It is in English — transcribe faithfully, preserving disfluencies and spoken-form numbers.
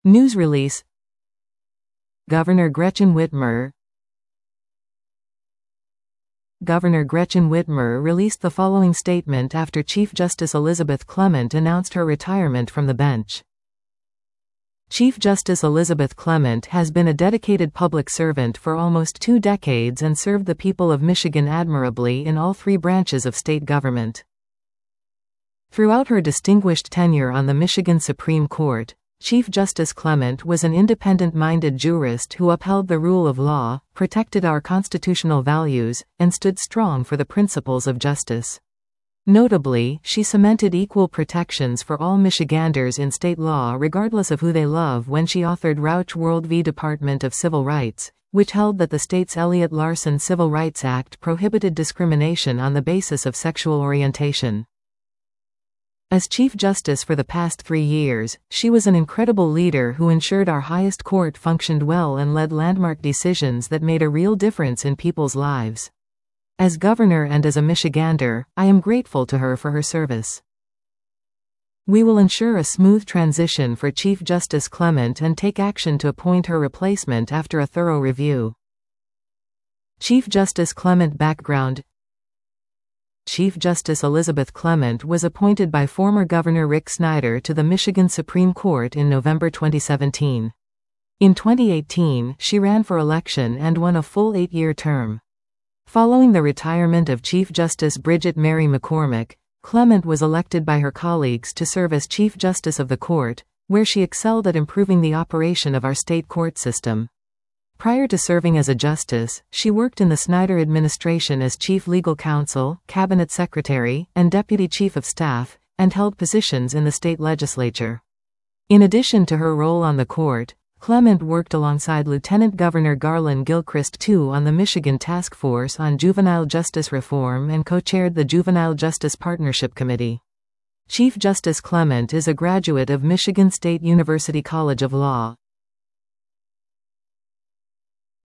News release. Governor Gretchen Whitmer Governor Gretchen Whitmer released the following statement after Chief Justice Elizabeth Clement announced her retirement from the bench. Chief Justice Elizabeth Clement has been a dedicated public servant for almost two decades and served the people of Michigan admirably in all three branches of state government. Throughout her distinguished tenure on the Michigan Supreme Court, Chief Justice Clement was an independent-minded jurist who upheld the rule of law, protected our constitutional values, and stood strong for the principles of justice. Notably, she cemented equal protections for all Michiganders in state law regardless of who they love when she authored Rauch World v. Department of Civil Rights, which held that the state's Elliott Larson Civil Rights Act prohibited discrimination on the basis of sexual orientation. As Chief Justice for the past three years, she was an incredible leader who ensured our highest court functioned well and led landmark decisions that made a real difference in people's lives. As governor and as a Michigander, I am grateful to her for her service. We will ensure a smooth transition for Chief Justice Clement and take action to appoint her replacement after a thorough review. Chief Justice Clement background. Chief Justice Elizabeth Clement was appointed by former Governor Rick Snyder to the Michigan Supreme Court in November twenty seventeen. In twenty eighteen, she ran for election and won a full eight-year term. Following the retirement of Chief Justice Bridget Mary McCormick, Clement was elected by her colleagues to serve as Chief Justice of the Court, where she excelled at improving the operation of our state court system. Prior to serving as a justice, she worked in the Snyder administration as Chief Legal Counsel, Cabinet Secretary, and Deputy Chief of Staff, and held positions in the state legislature. In addition to her role on the court, Clement worked alongside Lieutenant Governor Garland Gilchrist the Second on the Michigan Task Force on Juvenile Justice Reform and co-chaired the Juvenile Justice Partnership Committee. Chief Justice Clement is a graduate of Michigan State University College of Law.